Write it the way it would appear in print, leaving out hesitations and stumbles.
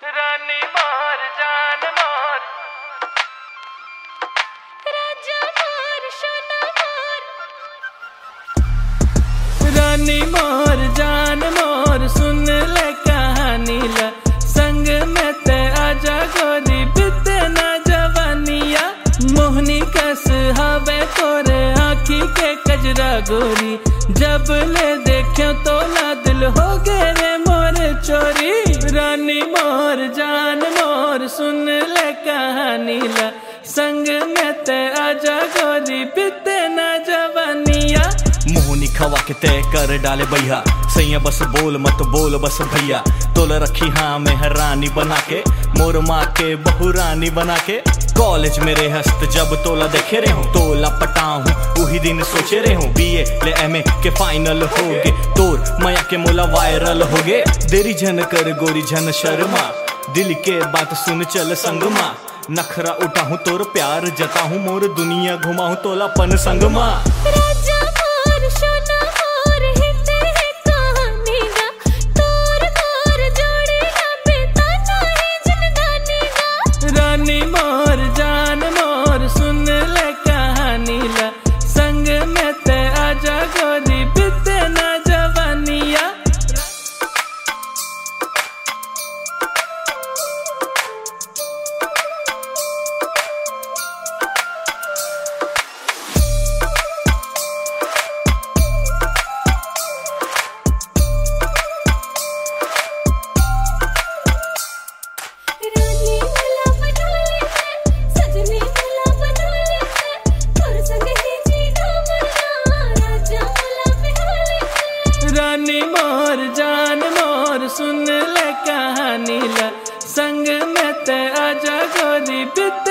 रानी मोर जान मोर राजा मोर सोना मोर रानी मोर जान मोर सुन ले कहानी ला संग में ते आजा गोरी बिते ना जवानिया मोहनी कस हवे तोरे आँखी के कजरा गोरी जब ले देखो तो ला दिल हो गए रे मोर चोरी रानी मोर जान मोर सुन ले कहानी ला संग में ते आजा गोरी बिते ना जवानिया मोहनी खवा के तय कर डाले भैया सैया बस बोल मत बोल बस भैया तोला रखी हाँ मेहरानी बना के मोर माँ के बहु रानी बना के कॉलेज मेरे हस्त जब तोला देखे रहे हूँ तोला पटा हूँ वही दिन सोचे रहे हूँ BA ले MA के फाइनल हो गे तोर माया के मोला वायरल हो गे देरी झन कर गोरी झन शर्मा दिल के बात सुन चल संग माँ नखरा उठा हूँ तोर प्यार जता हूँ मोर दुनिया घुमा हूँ तोला पन संग माँ रानी मोर जान मोर सुन ले कहानी ला संग में ते आजा गोरी बिते ना जवानिया रानी मोर जान मोर सुन ले कहानी ला संग में ते आजा गोरी बिते